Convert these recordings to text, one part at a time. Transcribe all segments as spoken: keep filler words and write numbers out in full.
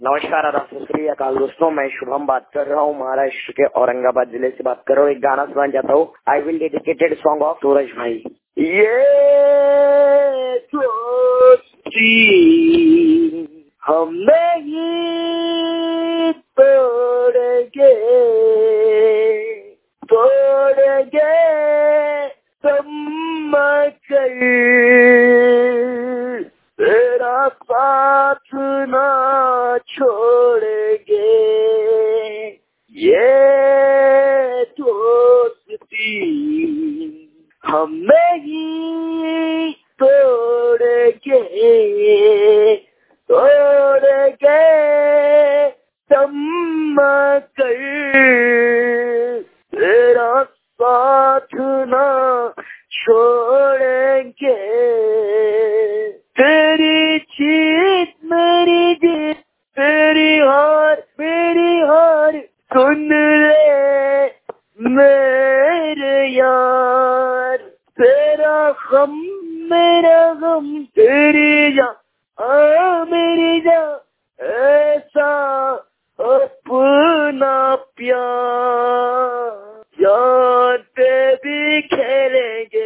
नमस्कार, आदाब, सत श्री अकाल दोस्तों। मैं शुभम बात कर रहा हूँ, महाराष्ट्र के औरंगाबाद जिले से बात कर रहा हूँ। एक गाना सुनाना चाहता हूँ। I will dedicated song of Suraj भाई। ये दोस्ती हम नहीं तोड़ेंगे, तोड़ेंगे तुम कर, तेरा साथ ना छोड़ेंगे। ये दोस्ती हम नहीं तोड़ेंगे, तोड़ेंगे तुम कर, तेरा साथ ना छोड़ेंगे। तेरी जीत मेरी जीत, तेरी हार मेरी हार, सुन ले मेरे यार। तेरा गम मेरा गम, तेरी जान आ मेरी जान, ऐसा अपना प्यार जान पे भी खेलेंगे,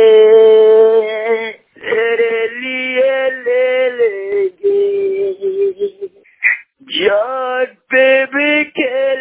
तेरे लिए ले लेंगे, जान पे भी खेलेंगे।